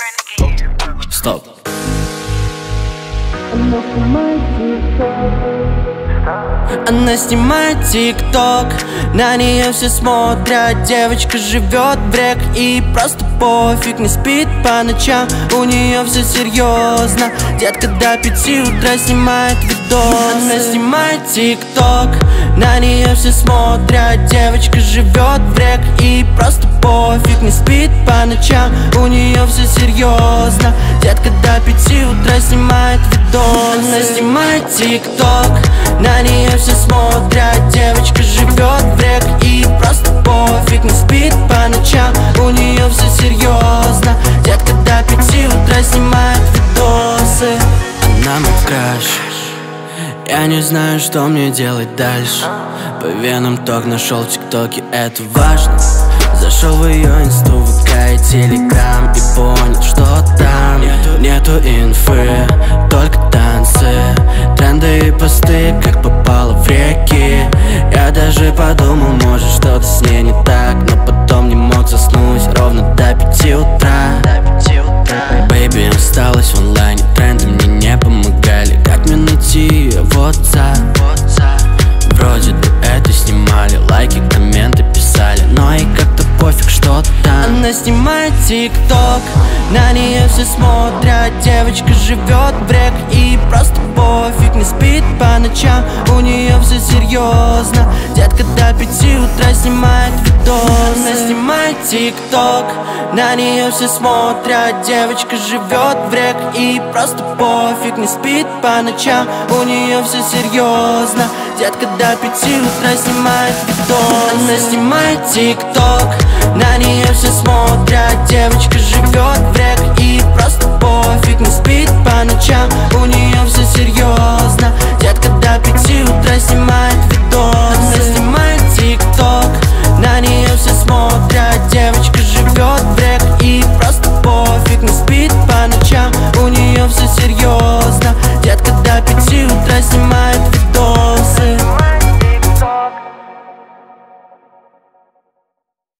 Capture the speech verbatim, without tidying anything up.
Стоп. Она снимает тик-ток, на нее все смотрят. Девочка живет в рек и просто пофиг, не спит по ночам, у нее все серьезно. Детка до пяти утра снимает видос. Она снимает тик-ток, на нее все смотрят. Девочка живет в рек и просто пофиг, не спит по ночам, у нее все серьезно. Детка до пяти утра снимает видос. Она снимает тик-ток, на нее все смотрят. Девочка живет в рек и просто пофиг, не спит по ночам, у нее все серьезно. Детка до пяти утра снимает видосы. Она мой краш, я не знаю, что мне делать дальше. По венам ток нашел в тиктоке, это важно. Зашел в ее инсту, ВК и телеграм и понял, что там нету, нету инфы, только танцы, тренды и посты, как попало в реки. Я даже подумал, может что-то с ней не так, но потом не мог заснуть ровно до пяти утра. Бэйби осталась в онлайне, тренды мне не помогали. Как мне найти ее в WhatsApp? Вроде бы это снимали, лайки, комменты писали, но и как-то пофиг, что там. Она снимает тик-ток, на нее все смотрят. Девочка живет в рек и просто пофиг, не спит по ночам, у нее все серьезно. Детка до пяти утра снимает видос. Она снимает тик-ток, на нее все смотрят. Девочка живет в рек и просто пофиг, не спит по ночам, у нее все серьезно. Детка до пяти утра снимает видос. Она снимает тик-ток, на нее все смотрят.